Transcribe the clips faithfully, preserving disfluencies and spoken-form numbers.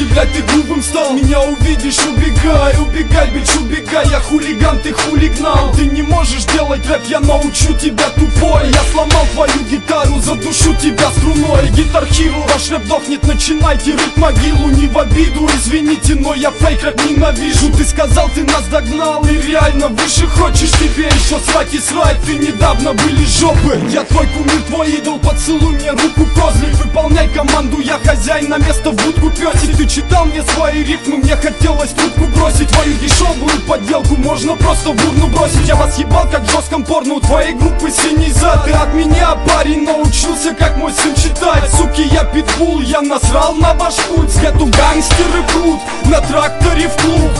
блядь, ты грубым стал. Меня увидишь, убегай, убегай, бич, убегай. Я хулиган, ты хулигнал. Ты не можешь делать рэп, я научу тебя, тупой. Я сломал твою гитару, задушу тебя струной. Гитар Hero, ваш рэп дохнет, начинайте рыть могилу. Не в обиду, извините, но я фейк рэп ненавижу. Ты сказал, ты нас догнал и реально выше хочешь. Тебе еще срать и срать, ты недавно были жопы. Я твой кумир, твой идол, поцелуй мне руку, козлик. Выполняй команду, я хозяин, на место в будку пёсик. Ты читал мне свои рифмы, мне хотелось трубку бросить. Твою дешевую подделку можно просто в урну бросить. Я вас ебал, как в жестком порно, у твоей группы синий зад. Ты от меня, парень, научился, как мой сын читать. Суки, я питбул, я насрал на ваш путь. Свету гангстеры прут, на тракторе в клуб.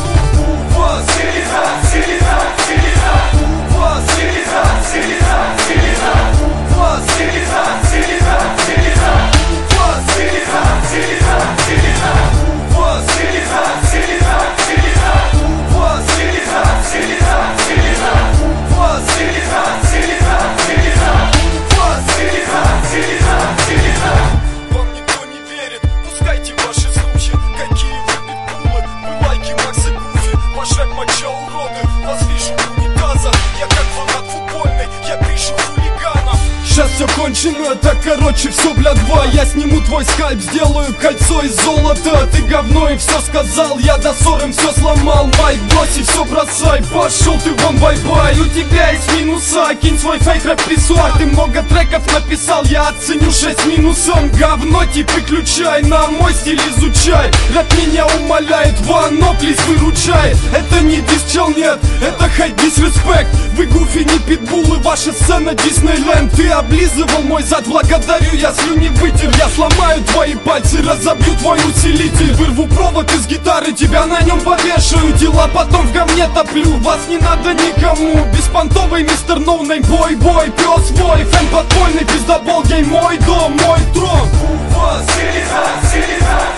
У вас селеза, селеза, селеза. У вас селеза, селеза, селеза. У вас селеза, селеза, селеза. У вас селеза, селеза, селеза. У вас селеза, селеза, селеза. У вас селеза, селеза, селеза. У вас селеза, селеза, селеза. У вас селеза, селеза, селеза. Вам никто не верит, пускайте ваши случаи. Какие вы питбулы, вы лайки Макса Гуфи. Ваш рэп моча уроды, вас вижу в унитазах. Я как фанат футбольный, я пишу хулиганов. Сейчас все кончено, так короче все, бля, два. Я сниму твой скальп, сделаю кольцо из золота. Ты говно и все сказал, я до ссоры все сломал. Майк, брось и все бросай, пошел ты вон, бай-бай. У тебя есть минуса, кинь свой фейк рэп писсуар. Ты много треков написал, я оценю шесть минусом. Говно тип выключай, на мой стиль изучай. Рэп меня умоляет, вано, плиз, выручай. Это не дисчел, нет, это хейт, дисреспект. Вы гуфи, не питбулы, ваша сцена Диснейленд. Ты облизывал мой зад, благодарю, я слюни вытер. Я сломаю твои пальцы, разобью твой усилитель. Вырву провод из гитары, тебя на нем повешаю. Дела потом в говне топлю, вас не надо никому. Беспонтовый мистер Ноунейм, бой-бой, пес мой. Фэн подпольный, пиздобол, гей, мой дом, мой трон. У вас селеза, селеза.